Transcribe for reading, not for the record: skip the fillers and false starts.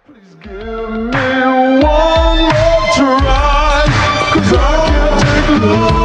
Please give me one more try, 'cause I can't take another.